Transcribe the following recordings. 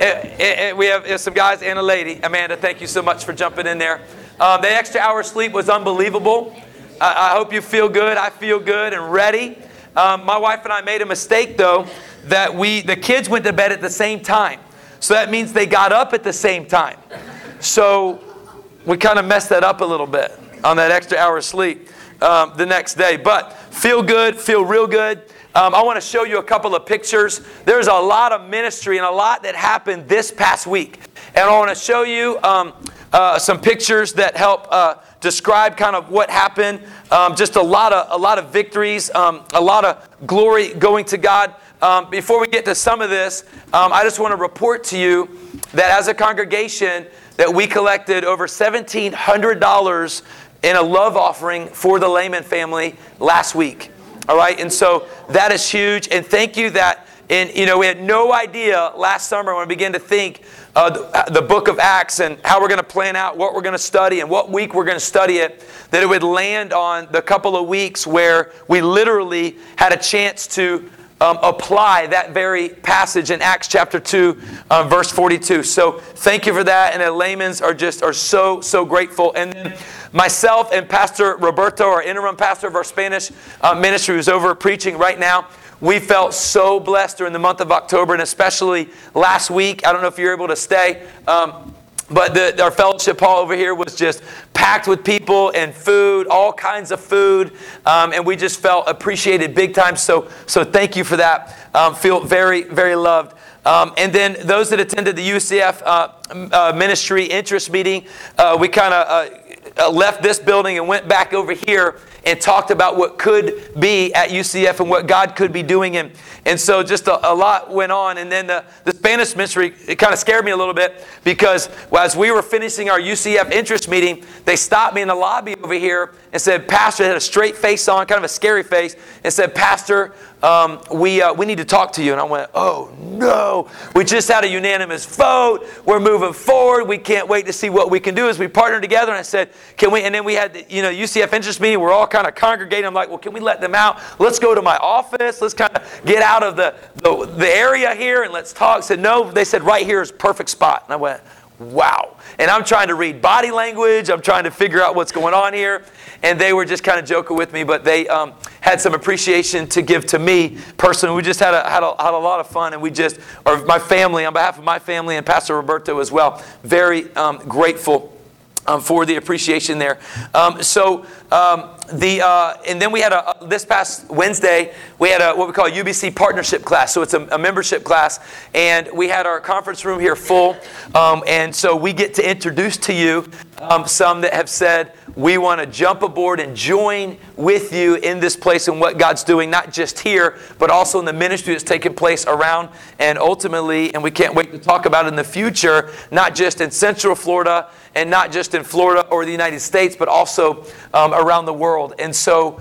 We have some guys and a lady. Amanda, thank you so much for jumping in there. The extra hour sleep was unbelievable. I hope you feel good. I feel good and ready. My wife and I made a mistake, though, that the kids went to bed at the same time. So that means they got up at the same time. So we kind of messed that up a little bit on that extra hour of sleep the next day. But feel good, feel real good. I want to show you a couple of pictures. There's a lot of ministry and a lot that happened this past week. And I want to show you some pictures that help describe kind of what happened. Just a lot of victories, a lot of glory going to God. Before we get to some of this, I just want to report to you that as a congregation that we collected over $1,700 in a love offering for the Lehman family last week. All right, and so that is huge. And thank you that, we had no idea last summer when we began to think the book of Acts and how we're going to plan out what we're going to study and what week we're going to study it, that it would land on the couple of weeks where we literally had a chance to apply that very passage in Acts chapter 2, verse 42. So thank you for that. And the Lehmans are so grateful. And then myself and Pastor Roberto, our interim pastor of our Spanish ministry, who's over preaching right now, we felt so blessed during the month of October, and especially last week. I don't know if you're able to stay, but our fellowship hall over here was just packed with people and food, all kinds of food, and we just felt appreciated big time. So thank you for that. Feel very, very loved. And then those that attended the UCF ministry interest meeting, we kind of left this building and went back over here and talked about what could be at UCF and what God could be doing. And so just a lot went on. And then the Spanish ministry, it kind of scared me a little bit because as we were finishing our UCF interest meeting, they stopped me in the lobby over here and said, Pastor, had a straight face on, kind of a scary face, and said, Pastor, we need to talk to you. And I went, oh no, we just had a unanimous vote. We're moving forward. We can't wait to see what we can do as we partner together. And I said, can we? And then we had the UCF interest meeting. We're all kind of congregating. I'm like, well, can we let them out? Let's go to my office. Let's kind of get out of the area here and let's talk. I said, no. They said, right here is a perfect spot. And I went, wow. And I'm trying to read body language. I'm trying to figure out what's going on here. And they were just kind of joking with me, but they had some appreciation to give to me personally. We just had a lot of fun, and my family, on behalf of my family and Pastor Roberto as well, very grateful for the appreciation there. And then we had this past Wednesday, we had what we call a UBC partnership class. So it's a membership class, and we had our conference room here full. And so we get to introduce to you some that have said, we want to jump aboard and join with you in this place and what God's doing, not just here, but also in the ministry that's taking place around and ultimately, and we can't wait to talk about it in the future, not just in Central Florida and not just in Florida or the United States, but also around the world. And so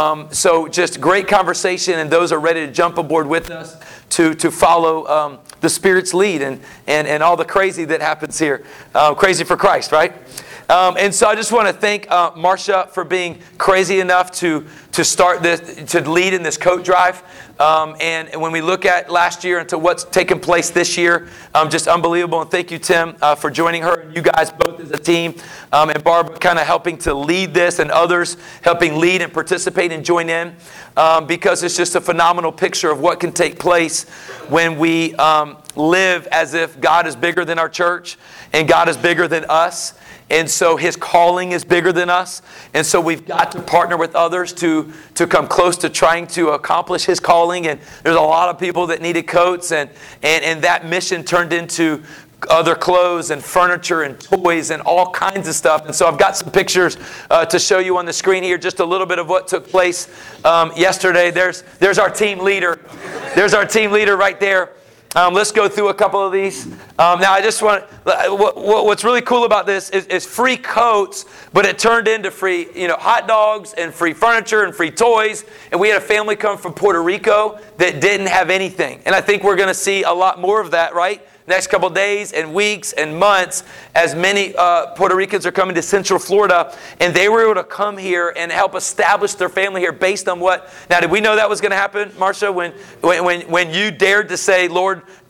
just great conversation, and those are ready to jump aboard with us to follow the Spirit's lead and all the crazy that happens here. Crazy for Christ, right? And so I just want to thank Marcia for being crazy enough to start this, to lead in this coat drive. And when we look at last year and to what's taken place this year, just unbelievable. And thank you, Tim, for joining her and you guys both as a team. And Barbara kind of helping to lead this, and others helping lead and participate and join in. Because it's just a phenomenal picture of what can take place when we live as if God is bigger than our church and God is bigger than us. And so His calling is bigger than us. And so we've got to partner with others to come close to trying to accomplish His calling. And there's a lot of people that needed coats. And that mission turned into other clothes and furniture and toys and all kinds of stuff. And so I've got some pictures to show you on the screen here. Just a little bit of what took place yesterday. There's our team leader. There's our team leader right there. Let's go through a couple of these. Now, I just want what's really cool about this is free coats, but it turned into free, hot dogs and free furniture and free toys. And we had a family come from Puerto Rico that didn't have anything. And I think we're going to see a lot more of that, right? Next couple days and weeks and months, as many Puerto Ricans are coming to Central Florida, and they were able to come here and help establish their family here based on what. Now, did we know that was going to happen, Marcia? When you dared to say, Lord,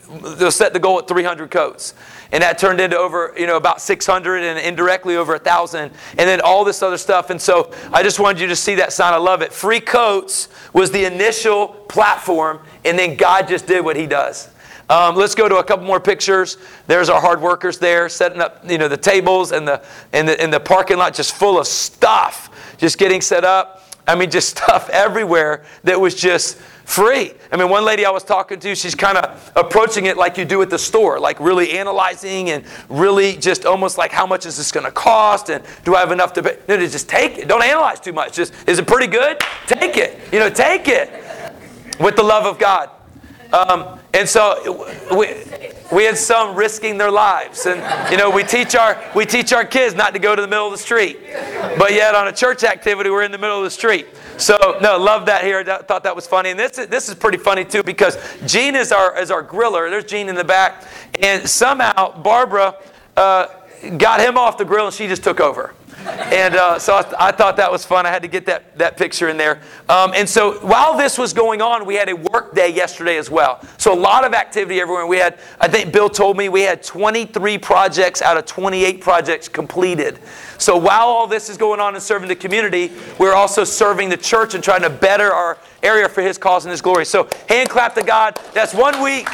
they'll set the goal at 300 coats. And that turned into over, about 600 and indirectly over 1,000. And then all this other stuff. And so I just wanted you to see that sign. I love it. Free coats was the initial platform. And then God just did what he does. Let's go to a couple more pictures. There's our hard workers there setting up, the tables and the parking lot just full of stuff, just getting set up. I mean, just stuff everywhere that was just free. I mean, one lady I was talking to, she's kind of approaching it like you do at the store, like really analyzing and really just almost like, how much is this going to cost? And do I have enough to pay? No, just take it. Don't analyze too much. Just, is it pretty good? Take it. Take it with the love of God. And so we had some risking their lives, and we teach our kids not to go to the middle of the street, but yet on a church activity we're in the middle of the street. So no, love that here. I thought that was funny, and this is pretty funny too, because Gene is our griller. There's Gene in the back, and somehow Barbara got him off the grill, and she just took over. And so I thought that was fun. I had to get that picture in there. And so while this was going on, we had a work day yesterday as well. So a lot of activity everywhere. We had, I think Bill told me, we had 23 projects out of 28 projects completed. So while all this is going on and serving the community, we're also serving the church and trying to better our area for his cause and his glory. So hand clap to God. That's 1 week.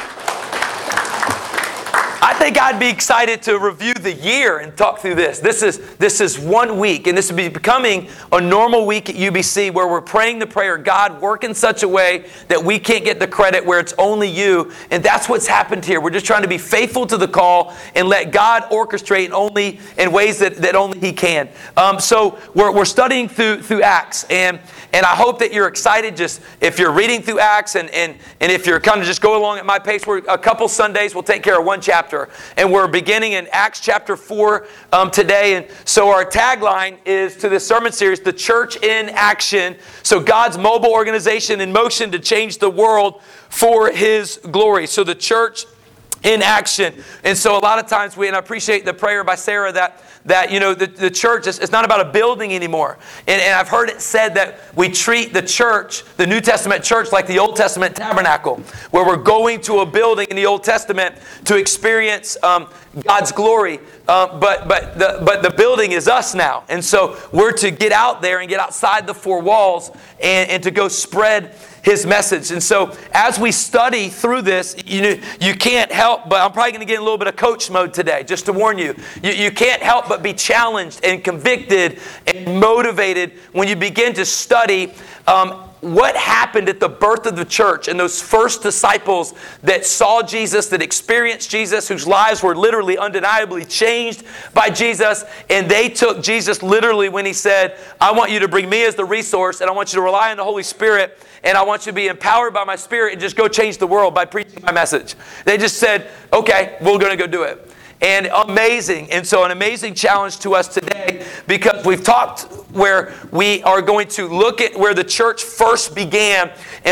I think I'd be excited to review the year and talk through this. This is 1 week, and this will be becoming a normal week at UBC where we're praying the prayer, God, work in such a way that we can't get the credit where it's only you. And that's what's happened here. We're just trying to be faithful to the call and let God orchestrate only in ways that only he can. So we're studying through Acts, and I hope that you're excited just if you're reading through Acts and if you're kind of just go along at my pace. We're a couple Sundays, we'll take care of one chapter. And we're beginning in Acts chapter 4 today. And so our tagline is to this sermon series, The Church in Action. So God's mobile organization in motion to change the world for his glory. So the church in action. And so a lot of times and I appreciate the prayer by Sarah that the church it's not about a building anymore. And I've heard it said that we treat the church, the New Testament church, like the Old Testament tabernacle, where we're going to a building in the Old Testament to experience God's glory. But the building is us now. And so we're to get out there and get outside the four walls and to go spread his message. And so as we study through this, you can't help but, I'm probably going to get in a little bit of coach mode today, just to warn you. You can't help but be challenged and convicted and motivated when you begin to study what happened at the birth of the church and those first disciples that saw Jesus, that experienced Jesus, whose lives were literally undeniably changed by Jesus. And they took Jesus literally when he said, I want you to bring me as the resource, and I want you to rely on the Holy Spirit, and I want you to be empowered by my Spirit and just go change the world by preaching my message. They just said, okay, we're going to go do it. And amazing. And so an amazing challenge to us today, because we've talked where we are going to look at where the church first began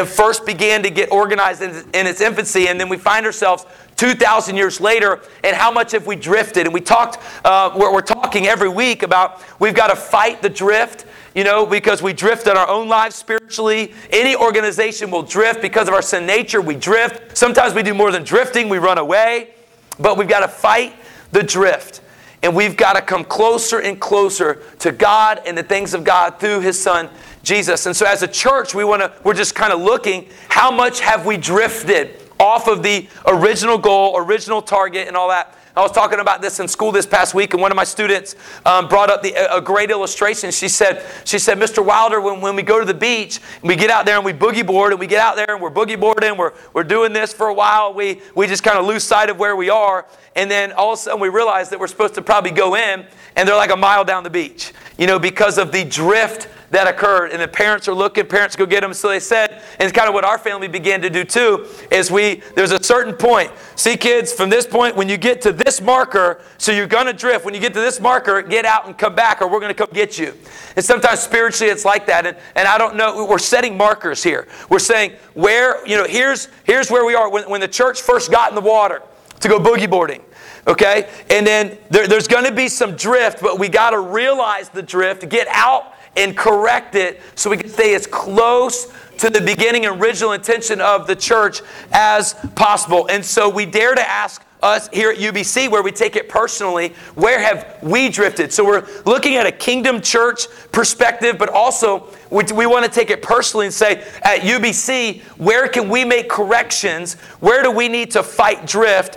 to get organized in its infancy. And then we find ourselves 2,000 years later, and how much have we drifted? And we talked, we're talking every week about we've got to fight the drift. Because we drift in our own lives spiritually. Any organization will drift because of our sin nature. We drift. Sometimes we do more than drifting. We run away. But we've got to fight the drift. And we've got to come closer and closer to God and the things of God through his son, Jesus. And so as a church, we're just kind of looking, how much have we drifted off of the original goal, original target, and all that. I was talking about this in school this past week, and one of my students brought up a great illustration. She said, Mr. Wilder, when we go to the beach, and we get out there and we boogie board, and we get out there and we're boogie boarding, we're doing this for a while, we just kind of lose sight of where we are, and then all of a sudden we realize that we're supposed to probably go in, and they're like a mile down the beach, because of the drift that occurred. And the parents are looking, parents go get them. So they said, and it's kind of what our family began to do too, is there's a certain point. See, kids, from this point, when you get to this marker, so you're going to drift. When you get to this marker, get out and come back, or we're going to come get you. And sometimes spiritually it's like that. And I don't know, we're setting markers here. We're saying, here's where we are. When the church first got in the water to go boogie boarding. Okay? And then there's going to be some drift, but we got to realize the drift, get out and correct it so we can stay as close to the beginning and original intention of the church as possible. And so we dare to ask us here at UBC, where we take it personally, where have we drifted? So we're looking at a kingdom church perspective, but also we want to take it personally and say, at UBC, where can we make corrections? Where do we need to fight drift?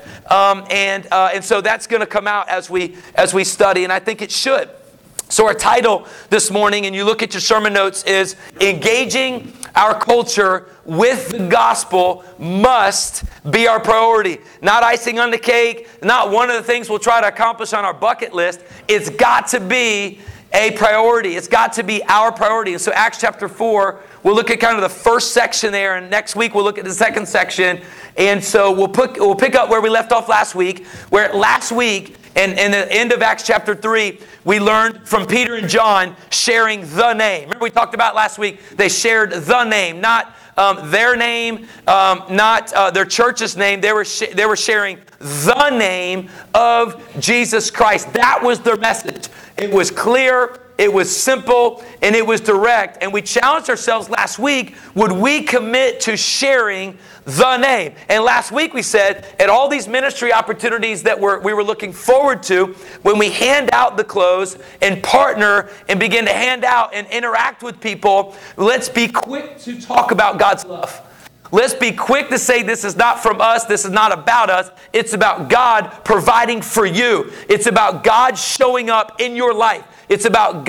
And so that's going to come out as we study, and I think it should. So our title this morning, and you look at your sermon notes, is Engaging Our Culture with the Gospel Must Be Our Priority. Not icing on the cake, not one of the things we'll try to accomplish on our bucket list. It's got to be a priority. It's got to be our priority. And so Acts chapter 4, we'll look at kind of the first section there, and next week we'll look at the second section. And so we'll pick up where we left off last week, where last week, and in the end of Acts chapter 3, we learned from Peter and John sharing the name. Remember we talked about last week, they shared the name, not their name, not their church's name. They were sharing the name of Jesus Christ. That was their message. It was clear, it was simple, and it was direct. And we challenged ourselves last week, would we commit to sharing the name? And last week we said, at all these ministry opportunities that we were looking forward to, when we hand out the clothes and partner and begin to hand out and interact with people, let's be quick to talk about God's love. Let's be quick to say this is not from us, this is not about us. It's about God providing for you. It's about God showing up in your life. It's about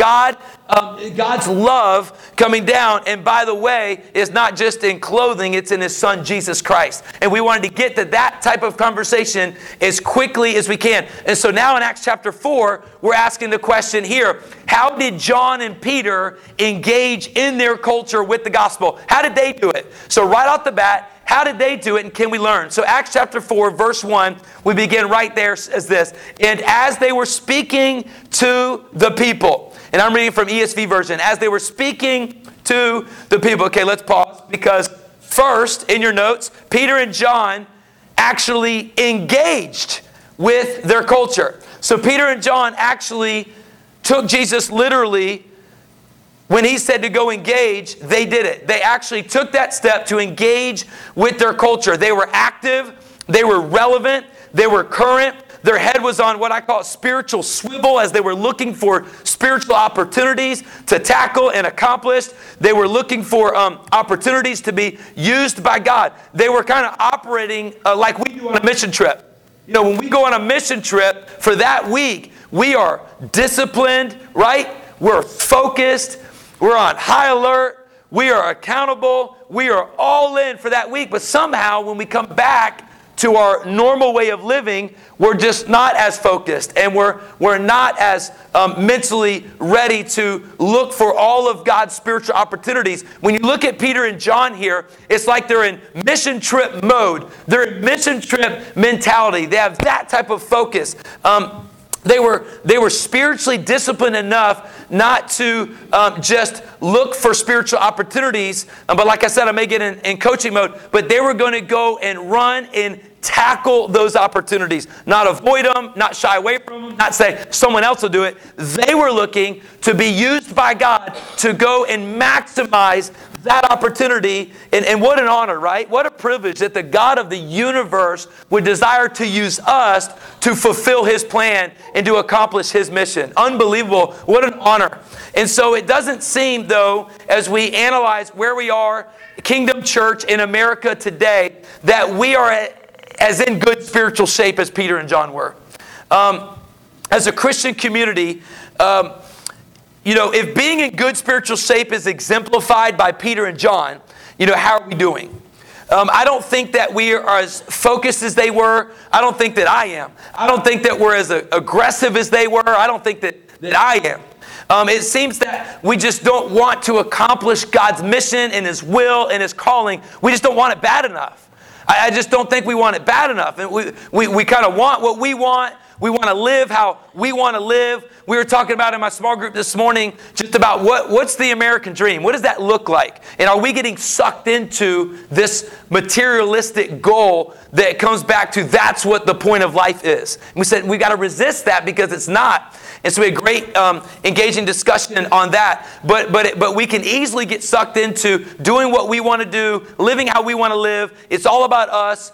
God's love coming down. And by the way, it's not just in clothing, it's in His Son, Jesus Christ. And we wanted to get to that type of conversation as quickly as we can. And so now in Acts chapter 4, we're asking the question here, how did John and Peter engage in their culture with the gospel? How did they do it? So right off the bat, how did they do it, and can we learn? So Acts chapter 4, verse 1, we begin right there as this. And as they were speaking to the people, and I'm reading from ESV version, as they were speaking to the people. Okay, let's pause, because first, in your notes, Peter and John actually engaged with their culture. So Peter and John actually took Jesus literally. When He said to go engage, they did it. They actually took that step to engage with their culture. They were active, they were relevant, they were current. Their head was on what I call a spiritual swivel as they were looking for spiritual opportunities to tackle and accomplish. They were looking for opportunities to be used by God. They were kind of operating like we do on a mission trip. You know, when we go on a mission trip for that week, we are disciplined, right? We're focused. We're on high alert. We are accountable. We are all in for that week. But somehow when we come back to our normal way of living, we're just not as focused. And we're not as mentally ready to look for all of God's spiritual opportunities. When you look at Peter and John here, it's like they're in mission trip mode. They're in mission trip mentality. They have that type of focus. They were spiritually disciplined enough not to just look for spiritual opportunities. But like I said, I may get in coaching mode. But they were going to go and run and tackle those opportunities. Not avoid them, not shy away from them, not say someone else will do it. They were looking to be used by God to go and maximize that opportunity. And what an honor, right? What a privilege that the God of the universe would desire to use us to fulfill His plan and to accomplish His mission. Unbelievable. What an honor. And so it doesn't seem, though, as we analyze where we are, Kingdom Church in America today, that we are as in good spiritual shape as Peter and John were. As a Christian community, if being in good spiritual shape is exemplified by Peter and John, how are we doing? I don't think that we are as focused as they were. I don't think that I am. I don't think that we're as aggressive as they were. I don't think that I am. It seems that we just don't want to accomplish God's mission and His will and His calling. We just don't want it bad enough. I just don't think we want it bad enough. And we kind of want what we want. We want to live how we want to live. We were talking about in my small group this morning just about what's the American dream? What does that look like? And are we getting sucked into this materialistic goal that comes back to that's what the point of life is? And we said we got to resist that because it's not. And so we had great engaging discussion on that. But we can easily get sucked into doing what we want to do, living how we want to live. It's all about us.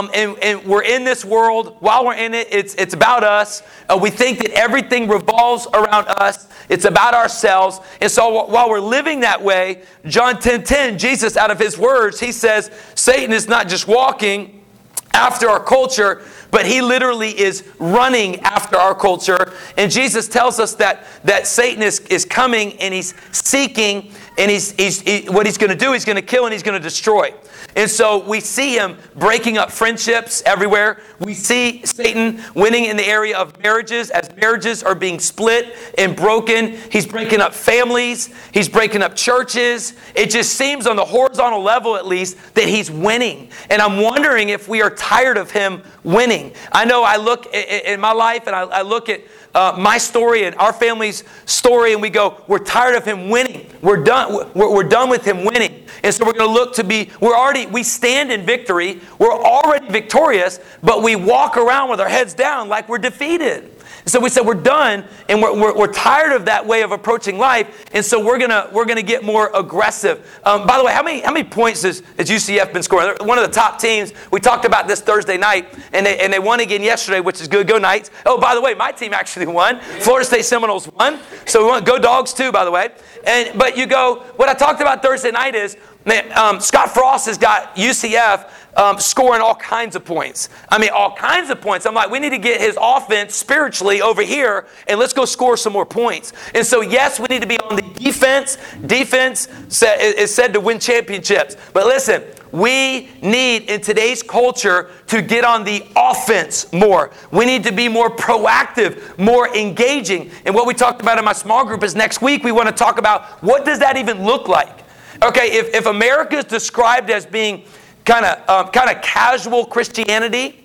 And we're in this world. While we're in it, it's about us. We think that everything revolves around us. It's about ourselves. And so while we're living that way, John 10:10, Jesus, out of his words, he says, Satan is not just walking after our culture, but he literally is running after our culture. And Jesus tells us that Satan is coming and he's seeking, and what he's going to do, he's going to kill and he's going to destroy. And so we see him breaking up friendships everywhere. We see Satan winning in the area of marriages as marriages are being split and broken. He's breaking up families. He's breaking up churches. It just seems on the horizontal level, at least, that he's winning. And I'm wondering if we are tired of him winning. I know I look in my life and I look at my story and our family's story, and we go, we're tired of him winning. We're done. We're done with him winning. And so we're going to look to be, we stand in victory. We're already victorious, but we walk around with our heads down like we're defeated. So we said we're done, and we're tired of that way of approaching life, and so we're gonna get more aggressive. By the way, how many points has UCF been scoring? They're one of the top teams. We talked about this Thursday night, and they won again yesterday, which is good. Go Knights! Oh, by the way, my team actually won. Florida State Seminoles won, so we want go Dogs too. By the way, but you go. What I talked about Thursday night is Scott Frost has got UCF scoring all kinds of points. I mean, all kinds of points. I'm like, we need to get his offense spiritually over here, and let's go score some more points. And so, yes, we need to be on the defense. Defense is said to win championships. But listen, we need, in today's culture, to get on the offense more. We need to be more proactive, more engaging. And what we talked about in my small group is next week we want to talk about what does that even look like? Okay, if America is described as being kind of casual Christianity,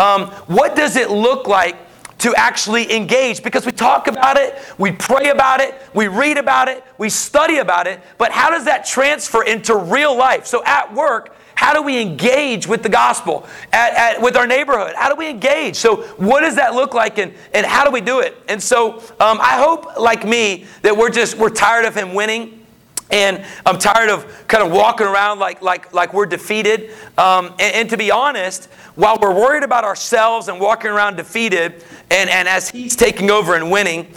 what does it look like to actually engage? Because we talk about it, we pray about it, we read about it, we study about it, but how does that transfer into real life? So at work, how do we engage with the gospel? With our neighborhood, how do we engage? So what does that look like, and how do we do it? And so I hope, like me, that we're tired of him winning. And I'm tired of kind of walking around like we're defeated. And to be honest, while we're worried about ourselves and walking around defeated, and as he's taking over and winning,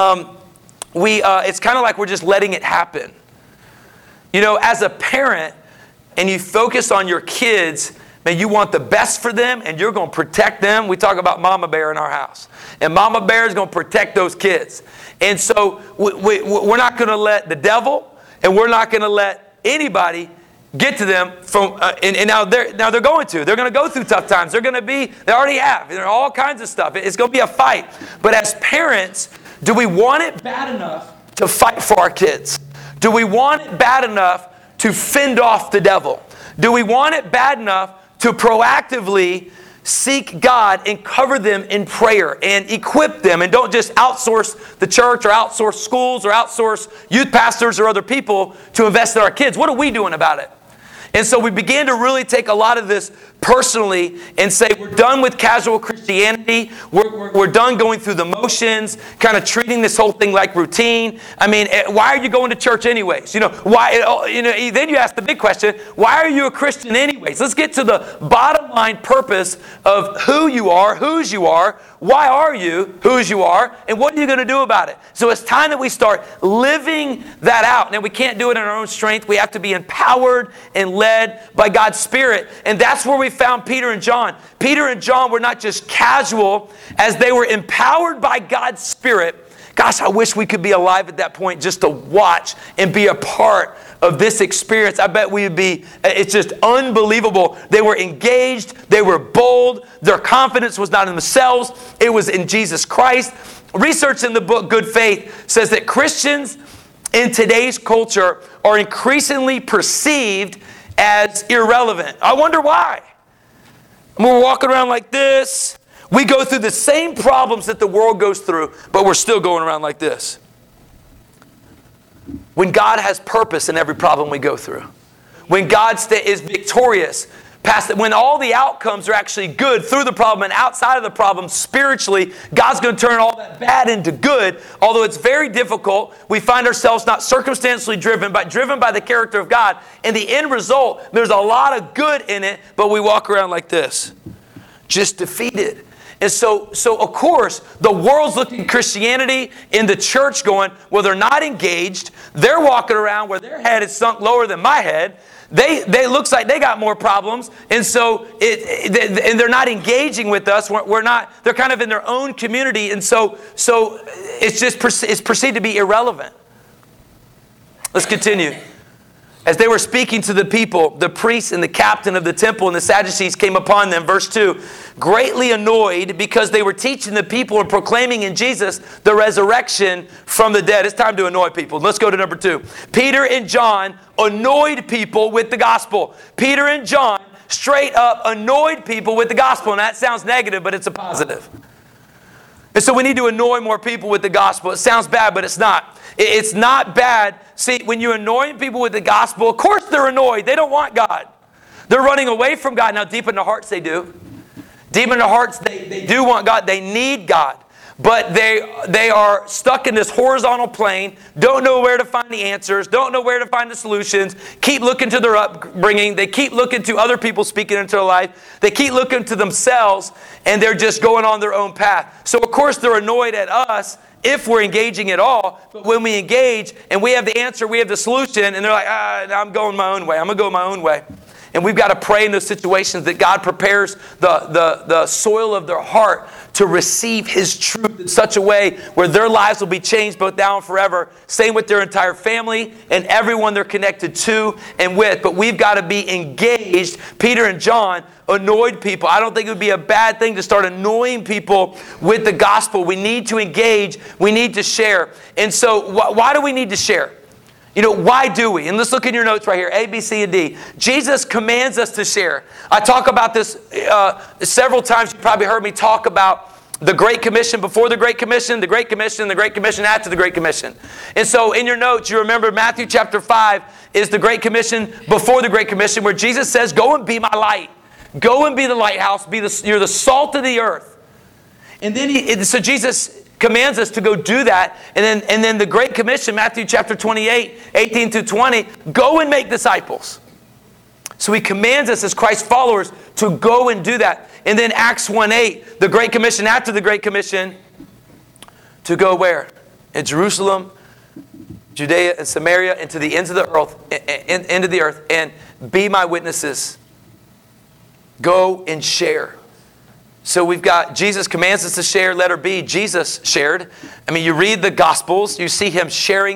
it's kind of like we're just letting it happen. You know, as a parent, and you focus on your kids, man, you want the best for them, and you're going to protect them. We talk about Mama Bear in our house. And Mama Bear is going to protect those kids. And so we're not going to let the devil, and we're not going to let anybody get to them from. And now they're going to. They're going to go through tough times. They already have. There are all kinds of stuff. It's going to be a fight. But as parents, do we want it bad enough to fight for our kids? Do we want it bad enough to fend off the devil? Do we want it bad enough to proactively seek God and cover them in prayer and equip them, and don't just outsource the church or outsource schools or outsource youth pastors or other people to invest in our kids? What are we doing about it? And so we began to really take a lot of this personally and say we're done with casual Christianity. We're done going through the motions, kind of treating this whole thing like routine. I mean, why are you going to church anyways? You know, why? You know, then you ask the big question, why are you a Christian anyways? Let's get to the bottom line purpose of who you are, whose you are, why are you whose you are, and what are you going to do about it? So it's time that we start living that out. Now, we can't do it in our own strength. We have to be empowered and led by God's Spirit. And that's where we found Peter and John. Peter and John were not just casual, as they were empowered by God's Spirit. Gosh, I wish we could be alive at that point just to watch and be a part of this experience. I bet we would be, it's just unbelievable. They were engaged, they were bold, their confidence was not in themselves, it was in Jesus Christ. Research in the book Good Faith says that Christians in today's culture are increasingly perceived as irrelevant. I wonder why. We're walking around like this. We go through the same problems that the world goes through, but we're still going around like this. When God has purpose in every problem we go through. When God is victorious, Past when all the outcomes are actually good through the problem and outside of the problem spiritually, God's going to turn all that bad into good. Although it's very difficult, we find ourselves not circumstantially driven, but driven by the character of God. And the end result, there's a lot of good in it, but we walk around like this, just defeated. And so of course, the world's looking at Christianity in the church going, well, they're not engaged. They're walking around where their head is sunk lower than my head. They looks like they got more problems, and so and they're not engaging with us. We're not. They're kind of in their own community, and so it's perceived to be irrelevant. Let's continue. As they were speaking to the people, the priests and the captain of the temple and the Sadducees came upon them, verse 2, greatly annoyed because they were teaching the people and proclaiming in Jesus the resurrection from the dead. It's time to annoy people. Let's go to number 2. Peter and John annoyed people with the gospel. Peter and John straight up annoyed people with the gospel. And that sounds negative, but it's a positive. And so we need to annoy more people with the gospel. It sounds bad, but it's not. It's not bad. See, when you're annoying people with the gospel, of course they're annoyed. They don't want God. They're running away from God. Now, deep in their hearts, they do. Deep in their hearts, they do want God. They need God. But they are stuck in this horizontal plane, don't know where to find the answers, don't know where to find the solutions, keep looking to their upbringing, they keep looking to other people speaking into their life, they keep looking to themselves, and they're just going on their own path. So of course they're annoyed at us if we're engaging at all, but when we engage and we have the answer, we have the solution, and they're like, I'm going my own way, I'm going to go my own way. And we've got to pray in those situations that God prepares the soil of their heart to receive His truth in such a way where their lives will be changed both now and forever. Same with their entire family and everyone they're connected to and with. But we've got to be engaged. Peter and John annoyed people. I don't think it would be a bad thing to start annoying people with the gospel. We need to engage. We need to share. And so why do we need to share? You know, why do we? And let's look in your notes right here, A, B, C, and D. Jesus commands us to share. I talk about this several times. You probably heard me talk about the Great Commission before the Great Commission, the Great Commission, the Great Commission after the Great Commission. And so in your notes, you remember Matthew chapter 5 is the Great Commission before the Great Commission, where Jesus says, go and be my light. Go and be the lighthouse. You're the salt of the earth. And then so Jesus commands us to go do that. And then the Great Commission, Matthew chapter 28, 18 through 20, go and make disciples. So He commands us as Christ followers to go and do that. And then Acts 1:8, the Great Commission after the Great Commission, to go where? In Jerusalem, Judea, and Samaria, and to the ends of the earth, and be my witnesses. Go and share. So we've got Jesus commands us to share. Letter B, Jesus shared. I mean, you read the Gospels, you see Him sharing.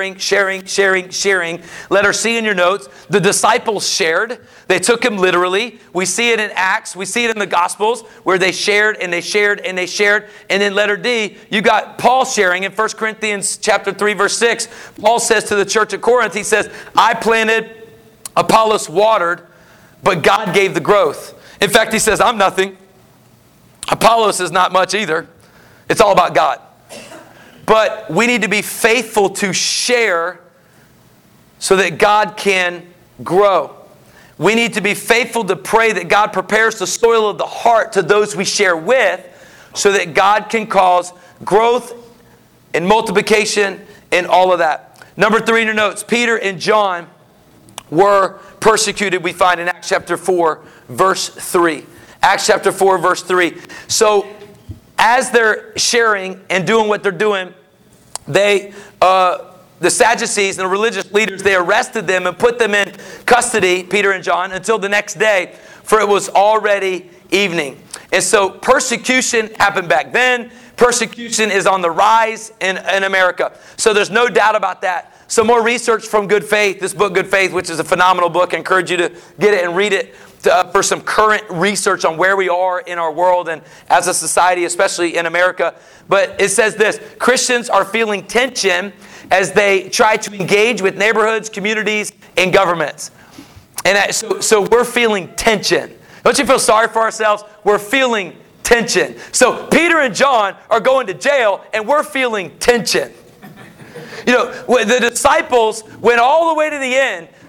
Letter C in your notes, the disciples shared. They took Him literally. We see it in Acts. We see it in the Gospels where they shared and they shared and they shared. And then letter D, you got Paul sharing in 1 Corinthians chapter 3, verse 6. Paul says to the church at Corinth, he says, I planted, Apollos watered, but God gave the growth. In fact, he says, I'm nothing. Apollos is not much either. It's all about God. But we need to be faithful to share so that God can grow. We need to be faithful to pray that God prepares the soil of the heart to those we share with so that God can cause growth and multiplication and all of that. Number 3 in your notes, Peter and John were persecuted, we find in Acts chapter 4, verse 3. Acts chapter 4, verse 3. So, as they're sharing and doing what they're doing, the Sadducees and the religious leaders, they arrested them and put them in custody, Peter and John, until the next day, for it was already evening. And so persecution happened back then. Persecution is on the rise in America. So there's no doubt about that. Some more research from Good Faith, this book Good Faith, which is a phenomenal book. I encourage you to get it and read it for some current research on where we are in our world and as a society, especially in America. But it says this, Christians are feeling tension as they try to engage with neighborhoods, communities, and governments. And so we're feeling tension. Don't you feel sorry for ourselves? We're feeling tension. So Peter and John are going to jail and we're feeling tension. You know, the disciples went all the way to the end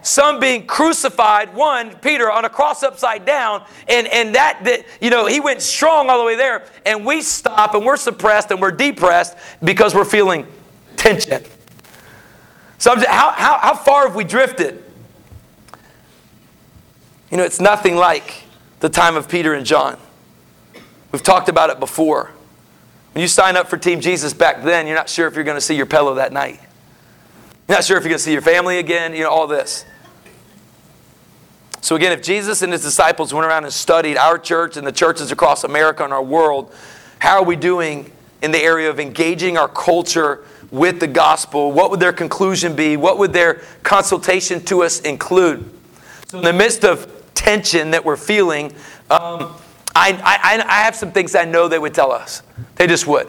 some being crucified, Peter, on a cross upside down, and that he went strong all the way there, and we stop and we're suppressed and we're depressed because we're feeling tension. So how far have we drifted? It's nothing like the time of Peter and John. We've talked about it before. When you sign up for Team Jesus back then, you're not sure if you're going to see your pillow that night. You're not sure if you're going to see your family again, all this. So again, if Jesus and his disciples went around and studied our church and the churches across America and our world, how are we doing in the area of engaging our culture with the gospel? What would their conclusion be? What would their consultation to us include? So in the midst of tension that we're feeling, I have some things I know they would tell us. They just would.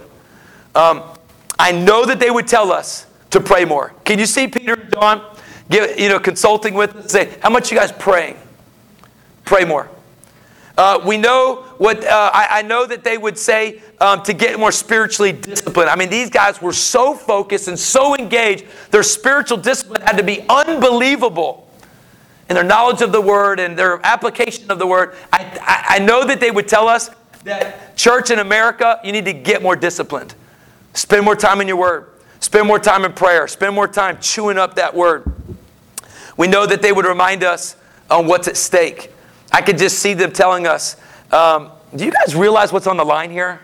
I know that they would tell us to pray more. Can you see Peter and John consulting with us? Say, how much you guys praying? Pray more. We know what I know that they would say to get more spiritually disciplined. I mean, these guys were so focused and so engaged. Their spiritual discipline had to be unbelievable in their knowledge of the Word and their application of the Word. I know that they would tell us that church in America, you need to get more disciplined. Spend more time in your Word. Spend more time in prayer. Spend more time chewing up that Word. We know that they would remind us on what's at stake. I could just see them telling us, do you guys realize what's on the line here?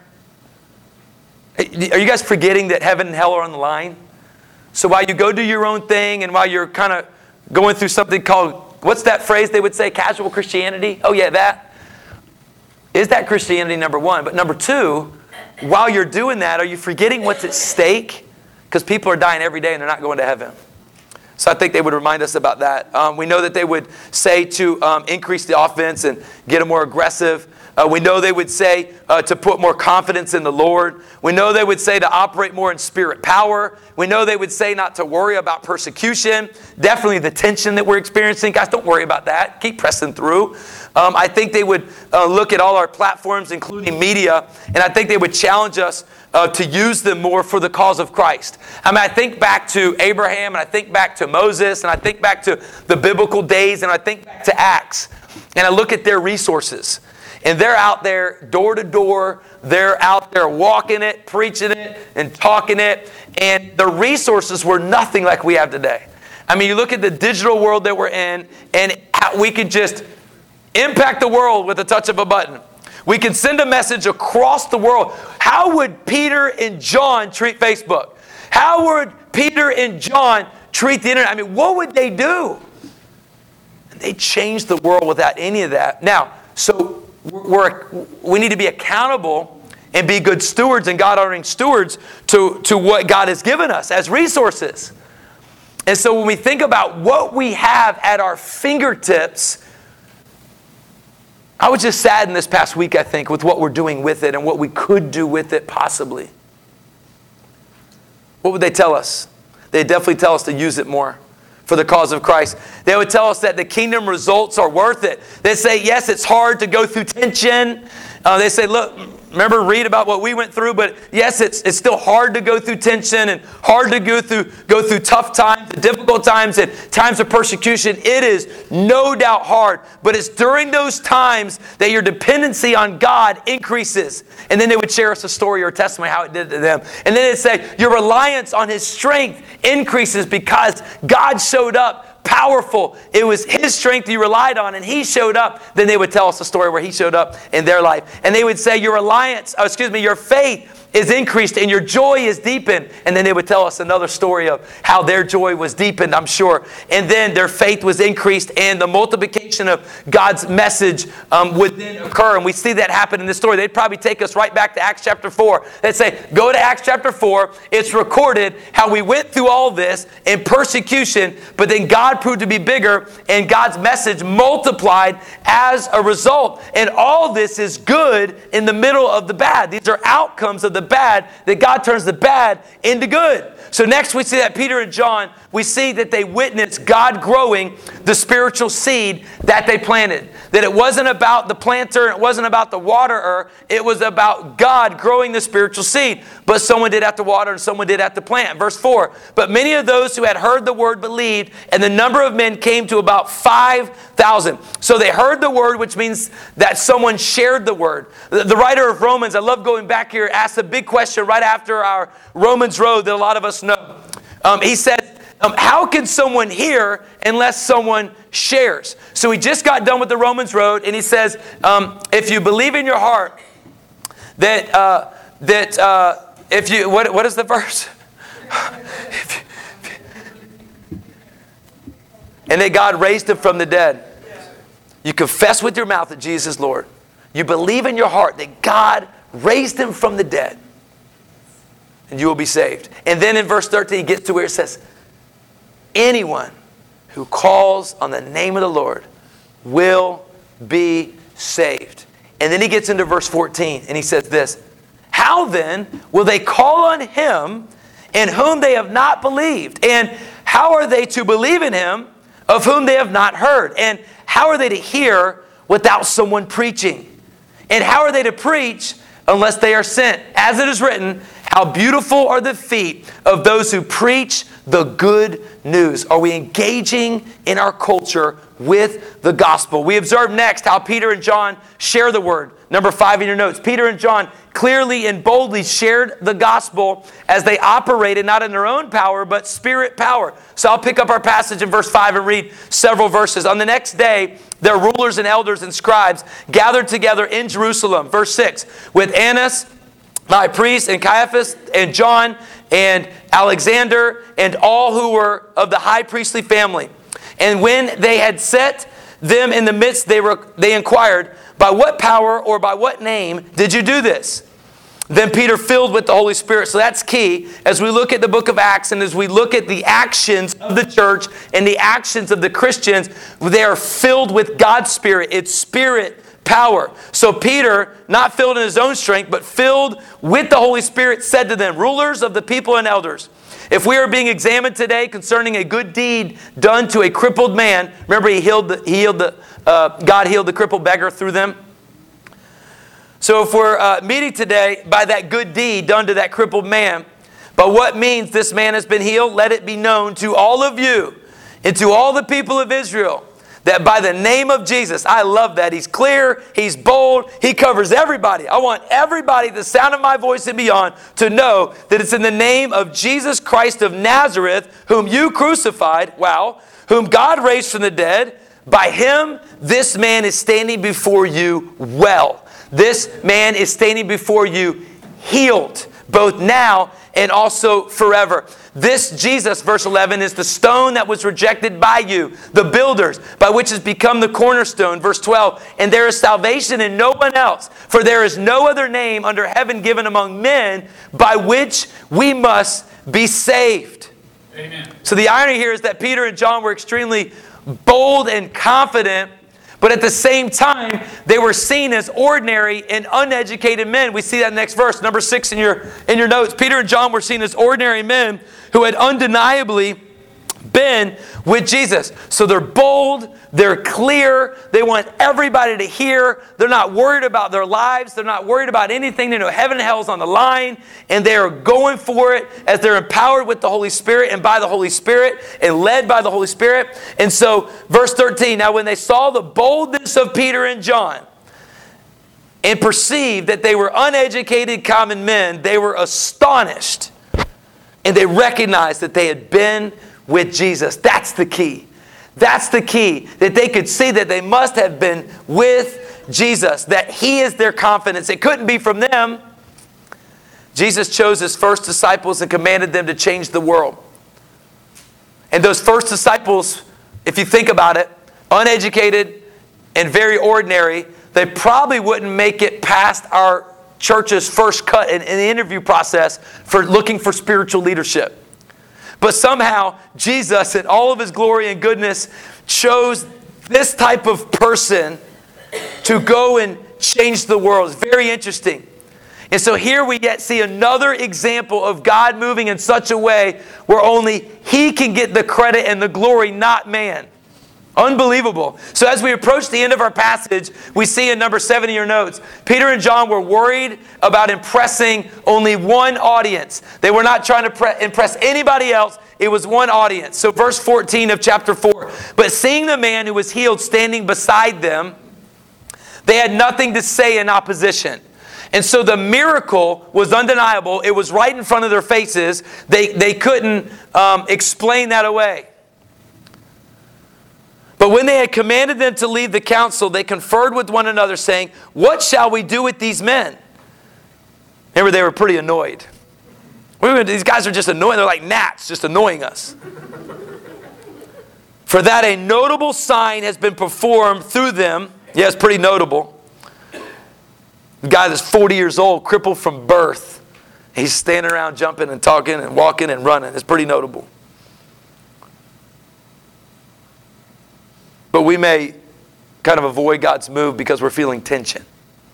Are you guys forgetting that heaven and hell are on the line? So while you go do your own thing and while you're kind of going through something called, what's that phrase they would say, casual Christianity? Oh yeah, that. Is that Christianity, number one? But number two, while you're doing that, are you forgetting what's at stake? Because people are dying every day and they're not going to heaven. So I think they would remind us about that. We know that they would say to increase the offense and get them more aggressive. We know they would say to put more confidence in the Lord. We know they would say to operate more in spirit power. We know they would say not to worry about persecution. Definitely the tension that we're experiencing. Guys, don't worry about that. Keep pressing through. I think they would look at all our platforms, including media, and I think they would challenge us to use them more for the cause of Christ. I mean, I think back to Abraham, and I think back to Moses, and I think back to the biblical days, and I think back to Acts, and I look at their resources. And they're out there door to door. They're out there walking it, preaching it, and talking it. And the resources were nothing like we have today. I mean, you look at the digital world that we're in, and we can just impact the world with the touch of a button. We can send a message across the world. How would Peter and John treat Facebook? How would Peter and John treat the internet? I mean, what would they do? And they changed the world without any of that. Now, so we need to be accountable and be good stewards and God-honoring stewards to what God has given us as resources. And so when we think about what we have at our fingertips, I was just saddened this past week, I think, with what we're doing with it and what we could do with it possibly. What would they tell us? They'd definitely tell us to use it more for the cause of Christ. They would tell us that the kingdom results are worth it. They say, yes, it's hard to go through tension. They say, look, read about what we went through, but yes, it's still hard to go through tension and hard to go through tough times, difficult times, and times of persecution. It is no doubt hard, but it's during those times that your dependency on God increases. And then they would share us a story or a testimony how it did to them. And then they'd say, your reliance on His strength increases because God showed up powerful. It was His strength you relied on, and He showed up. Then they would tell us a story where He showed up in their life. And they would say, your faith is increased and your joy is deepened. And then they would tell us another story of how their joy was deepened, I'm sure. And then their faith was increased and the multiplication of God's message would then occur. And we see that happen in this story. They'd probably take us right back to Acts chapter 4. They'd say, go to Acts chapter 4. It's recorded how we went through all this in persecution, but then God proved to be bigger and God's message multiplied as a result. And all this is good in the middle of the bad. These are outcomes of the bad, that God turns the bad into good. So next we see that Peter and John, we see that they witnessed God growing the spiritual seed that they planted. That it wasn't about the planter, it wasn't about the waterer, it was about God growing the spiritual seed. But someone did have to water and someone did have to plant. Verse 4, but many of those who had heard the word believed, and the number of men came to about 5,000. So they heard the word, which means that someone shared the word. The writer of Romans, I love going back here, asked a big question right after our Romans road that a lot of us know. He said, how can someone hear unless someone shares? So he just got done with the Romans road, and he says, if you believe in your heart that if you, what is the verse? And that God raised him from the dead. You confess with your mouth that Jesus is Lord. You believe in your heart that God raised him from the dead. And you will be saved. And then in verse 13 he gets to where it says, anyone who calls on the name of the Lord will be saved. And then he gets into verse 14 and he says this, how then will they call on him in whom they have not believed? And how are they to believe in him of whom they have not heard? And how are they to hear without someone preaching? And how are they to preach unless they are sent? As it is written, how beautiful are the feet of those who preach the good news. Are we engaging in our culture with the gospel? We observe next how Peter and John share the word. Number 5 in your notes. Peter and John clearly and boldly shared the gospel as they operated not in their own power, but spirit power. So I'll pick up our passage in verse 5 and read several verses. On the next day, their rulers and elders and scribes gathered together in Jerusalem. Verse 6, with Annas, the high priest, and Caiaphas, and John, and Alexander, and all who were of the high priestly family. And when they had set them in the midst, they inquired, by what power or by what name did you do this? Then Peter, filled with the Holy Spirit. So that's key as we look at the book of Acts and as we look at the actions of the church and the actions of the Christians, they are filled with God's Spirit. It's Spirit power. So Peter, not filled in his own strength, but filled with the Holy Spirit, said to them, rulers of the people and elders, if we are being examined today concerning a good deed done to a crippled man, remember God healed the crippled beggar through them. So if we're meeting today by that good deed done to that crippled man, by what means this man has been healed, let it be known to all of you and to all the people of Israel that by the name of Jesus, I love that. He's clear, he's bold, he covers everybody. I want everybody, the sound of my voice and beyond, to know that it's in the name of Jesus Christ of Nazareth, whom you crucified, wow, whom God raised from the dead. By him, this man is standing before you well. This man is standing before you healed, both now and also forever. This Jesus, verse 11, is the stone that was rejected by you, the builders, by which has become the cornerstone. Verse 12, and there is salvation in no one else, for there is no other name under heaven given among men by which we must be saved. Amen. So the irony here is that Peter and John were extremely bold and confident, but at the same time, they were seen as ordinary and uneducated men. We see that next verse, number 6 in your notes. Peter and John were seen as ordinary men who had undeniably been with Jesus. So they're bold, they're clear, they want everybody to hear. They're not worried about their lives, they're not worried about anything. They know heaven and hell's on the line, and they are going for it as they're empowered with the Holy Spirit and by the Holy Spirit and led by the Holy Spirit. And so, verse 13, now when they saw the boldness of Peter and John and perceived that they were uneducated common men, they were astonished, and they recognized that they had been with Jesus. That's the key. That's the key. That they could see that they must have been with Jesus. That He is their confidence. It couldn't be from them. Jesus chose His first disciples and commanded them to change the world. And those first disciples, if you think about it, uneducated and very ordinary, they probably wouldn't make it past our church's first cut in the interview process for looking for spiritual leadership. But somehow, Jesus, in all of His glory and goodness, chose this type of person to go and change the world. It's very interesting. And so here we yet see another example of God moving in such a way where only He can get the credit and the glory, not man. Unbelievable. So as we approach the end of our passage, we see in number 7 in your notes, Peter and John were worried about impressing only one audience. They were not trying to impress anybody else. it was one audience. So verse 14 of chapter 4. But seeing the man who was healed standing beside them, they had nothing to say in opposition. And so the miracle was undeniable. It was right in front of their faces. They couldn't explain that away. But when they had commanded them to leave the council, they conferred with one another, saying, what shall we do with these men? Remember, they were pretty annoyed. These guys are just annoying. They're like gnats, just annoying us. For that a notable sign has been performed through them. Yeah, it's pretty notable. The guy that's 40 years old, crippled from birth. He's standing around jumping and talking and walking and running. It's pretty notable. But we may kind of avoid God's move because we're feeling tension.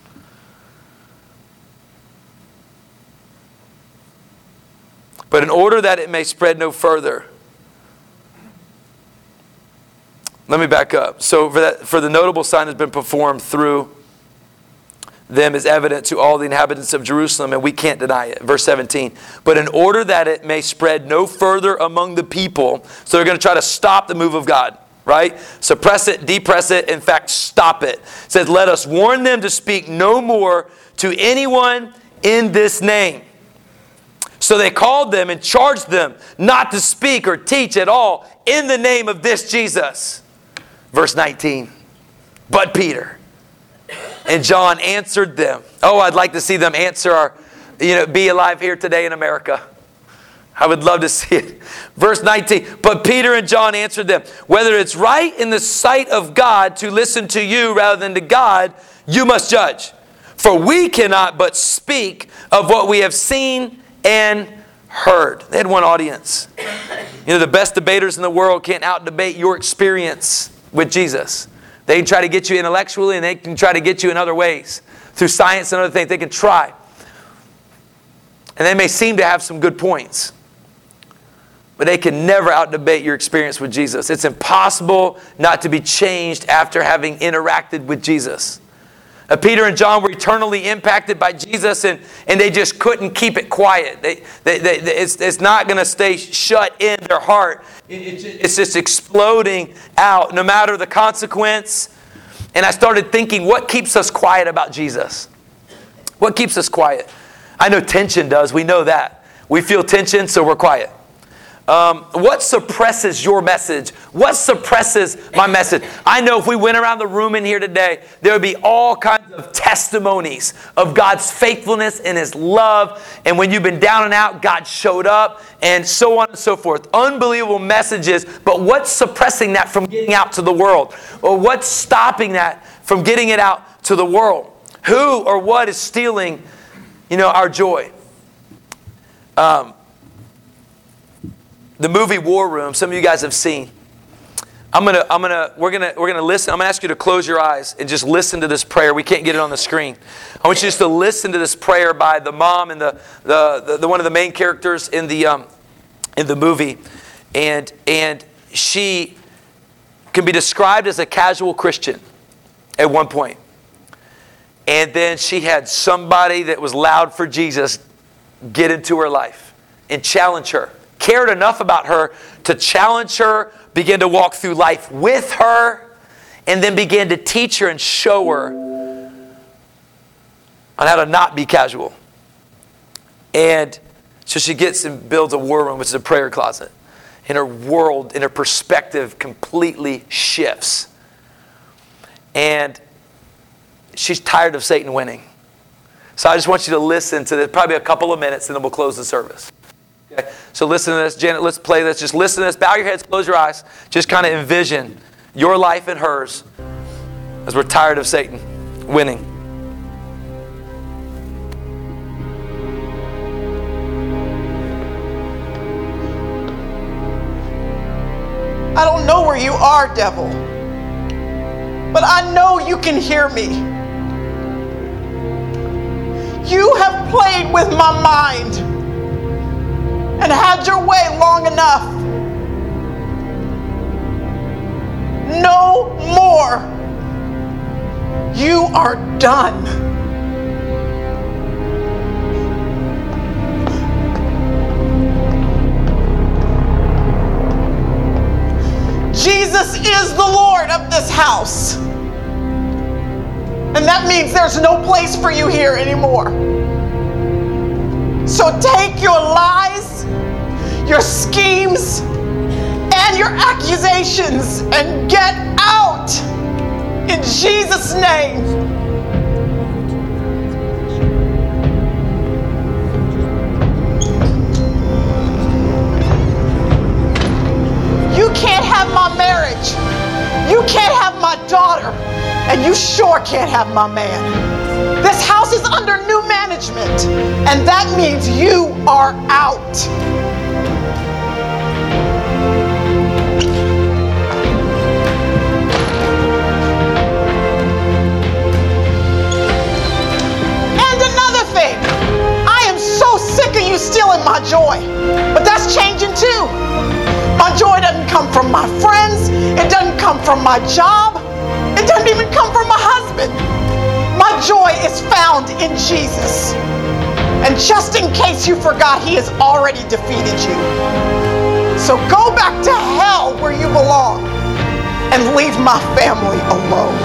But in order that it may spread no further, let me back up. So for the notable sign has been performed through them is evident to all the inhabitants of Jerusalem, and we can't deny it. Verse 17. But in order that it may spread no further among the people, so they're going to try to stop the move of God, right? Suppress it, depress it, in fact, stop it. It says, let us warn them to speak no more to anyone in this name. So they called them and charged them not to speak or teach at all in the name of this Jesus. Verse 19. But Peter and John answered them. Oh, I'd like to see them answer be alive here today in America. I would love to see it. Verse 19. But Peter and John answered them, whether it's right in the sight of God to listen to you rather than to God, you must judge. For we cannot but speak of what we have seen and heard. They had one audience. The best debaters in the world can't out-debate your experience with Jesus. They can try to get you intellectually, and they can try to get you in other ways. Through science and other things, they can try. And they may seem to have some good points. But they can never out-debate your experience with Jesus. It's impossible not to be changed after having interacted with Jesus. Peter and John were eternally impacted by Jesus, and they just couldn't keep it quiet. It's not going to stay shut in their heart. It's just exploding out, no matter the consequence. And I started thinking, what keeps us quiet about Jesus? What keeps us quiet? I know tension does. We know that. We feel tension, so we're quiet. What suppresses your message? What suppresses my message? I know if we went around the room in here today, there would be all kinds of testimonies of God's faithfulness and His love. And when you've been down and out, God showed up, and so on and so forth. Unbelievable messages, but what's suppressing that from getting out to the world? Or what's stopping that from getting it out to the world? Who or what is stealing, our joy? The movie War Room, some of you guys have seen. We're gonna listen. I'm gonna ask you to close your eyes and just listen to this prayer. We can't get it on the screen. I want you just to listen to this prayer by the mom and the one of the main characters in the movie, and she can be described as a casual Christian at one point, and then she had somebody that was loud for Jesus get into her life and challenge her. Cared enough about her to challenge her, begin to walk through life with her, and then began to teach her and show her on how to not be casual. And so she gets and builds a war room, which is a prayer closet. And her world, and her perspective completely shifts. And she's tired of Satan winning. So I just want you to listen to this, probably a couple of minutes, and then we'll close the service. Okay. So listen to this. Janet, let's play this. Just listen to this. Bow your heads, close your eyes. Just kind of envision your life and hers as we're tired of Satan winning. I don't know where you are, devil, but I know you can hear me. You have played with my mind and had your way long enough. No more. You are done. part of this house. And that means there's no place for you here anymore. So take your lies, your schemes, and your accusations and get out in Jesus' name. You can't have my marriage. You can't have my daughter. And you sure can't have my man. This house is under new management, and that means you are out. And another thing, I am so sick of you stealing my joy, but that's changing too. My joy doesn't come from my friends, it doesn't come from my job, it doesn't even come from my husband. My joy is found in Jesus. And just in case you forgot, He has already defeated you. So go back to hell where you belong and leave my family alone.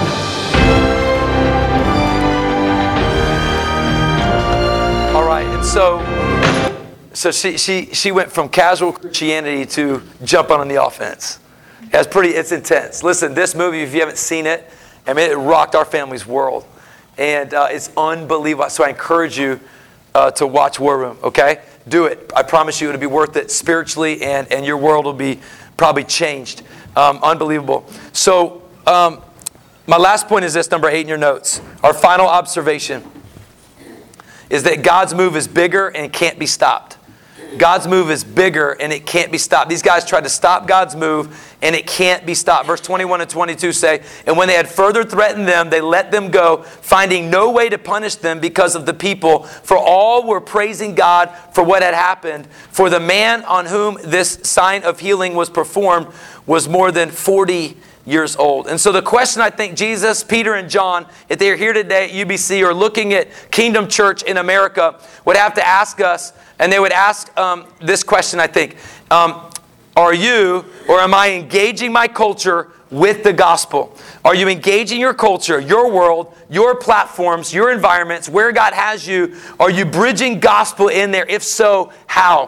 All right, and so she went from casual Christianity to jumping on the offense. It's intense. Listen, this movie, if you haven't seen it, I mean, it rocked our family's world. And it's unbelievable. So I encourage you to watch War Room, okay? Do it. I promise you it'll be worth it spiritually, and your world will be probably changed. Unbelievable. So my last point is this, number 8 in your notes. Our final observation is that God's move is bigger and can't be stopped. God's move is bigger and it can't be stopped. These guys tried to stop God's move and it can't be stopped. Verse 21 and 22 say, and when they had further threatened them, they let them go, finding no way to punish them because of the people. For all were praising God for what had happened. For the man on whom this sign of healing was performed was more than 40 years old. And so the question I think Jesus, Peter, and John, if they're here today at UBC or looking at Kingdom Church in America, would have to ask us, and they would ask this question, I think. Are you, or am I engaging my culture with the gospel? Are you engaging your culture, your world, your platforms, your environments, where God has you? Are you bridging gospel in there? If so, how?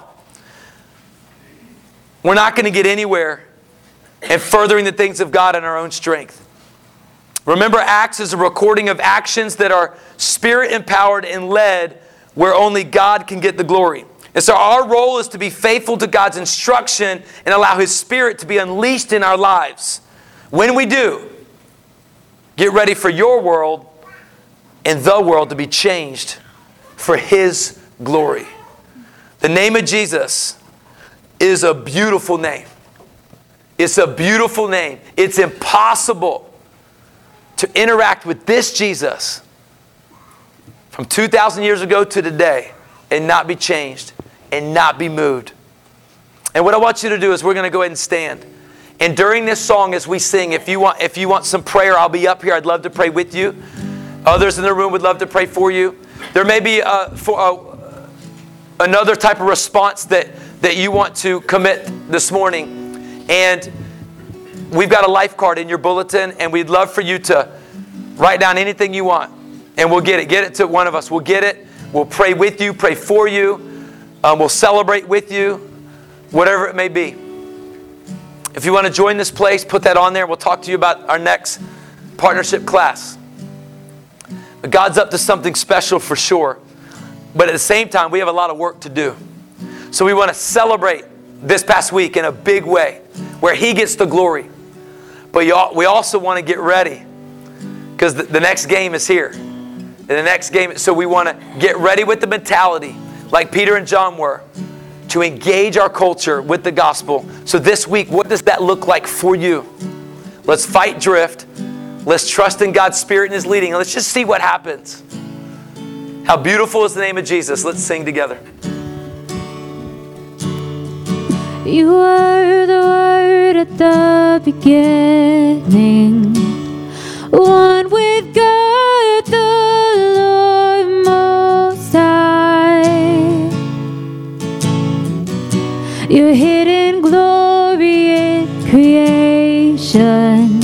We're not going to get anywhere in furthering the things of God in our own strength. Remember, Acts is a recording of actions that are Spirit-empowered and led where only God can get the glory. And so our role is to be faithful to God's instruction and allow His Spirit to be unleashed in our lives. When we do, get ready for your world and the world to be changed for His glory. The name of Jesus is a beautiful name. It's a beautiful name. It's impossible to interact with this Jesus from 2,000 years ago to today and not be changed and not be moved. And what I want you to do is we're going to go ahead and stand. And during this song as we sing, if you want some prayer, I'll be up here. I'd love to pray with you. Others in the room would love to pray for you. There may be another type of response that you want to commit this morning. And we've got a life card in your bulletin, and we'd love for you to write down anything you want. And we'll get it. Get it to one of us. We'll get it. We'll pray with you, pray for you. We'll celebrate with you, whatever it may be. If you want to join this place, put that on there. We'll talk to you about our next partnership class. But God's up to something special for sure. But at the same time, we have a lot of work to do. So we want to celebrate this past week in a big way, where He gets the glory. But we also want to get ready, because the next game is here. And the next game, so we want to get ready with the mentality, like Peter and John were, to engage our culture with the gospel. So this week, what does that look like for you? Let's fight drift. Let's trust in God's Spirit and His leading. And let's just see what happens. How beautiful is the name of Jesus. Let's sing together. You were the Word at the beginning, one with God the Lord Most High. Your hidden glory in creation